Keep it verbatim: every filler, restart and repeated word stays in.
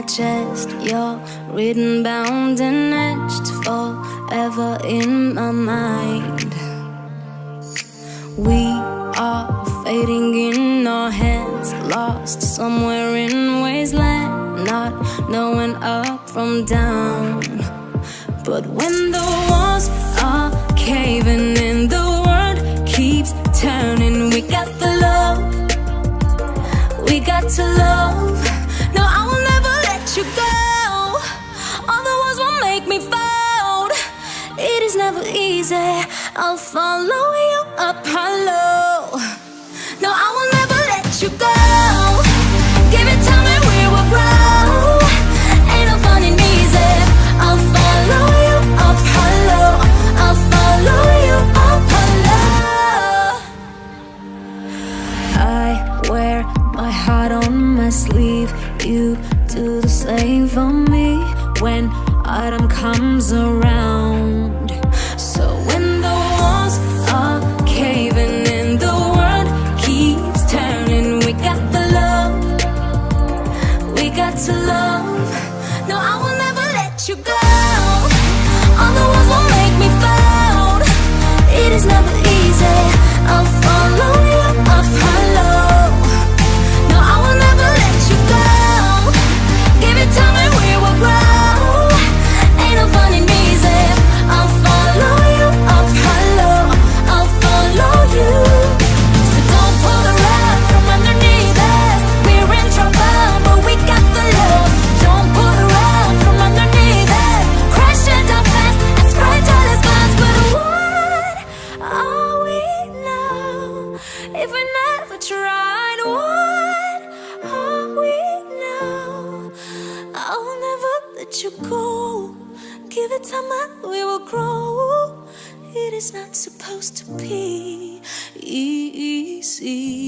my chest. You're written, bound and etched forever in my mind. We are fading in our hands, lost somewhere in wasteland, not knowing up from down. But when the walls are caving in, the world keeps turning. We got the love, we got to love. No, I will never let you go. All the walls won't make me fold. It is never easy. I'll follow you up hollow. No, I will never let you go. Give it time and we will grow. Ain't no fun and easy. I'll follow you up hollow. I'll follow you up hollow. I wear my heart on my sleeve. You do the same for me when autumn comes around. So when the walls are caving in, the world keeps turning. We got the love, we got to love. No, I will never let you go. All the walls won't make me fold. It is never easy. I'll follow you up hollow. No, I will never let you go. Give it time and we will grow. Ain't no fun and easy. I'll follow you up hollow. I'll follow you. So don't pull the rug from underneath us. We're in trouble, but we got the love. Don't pull the rug from underneath us. Crash it down fast and spray till it's glass. But what are we now if we never tried? What are we now? I'll never let you go. Give it time and we will grow. It is not supposed to be easy.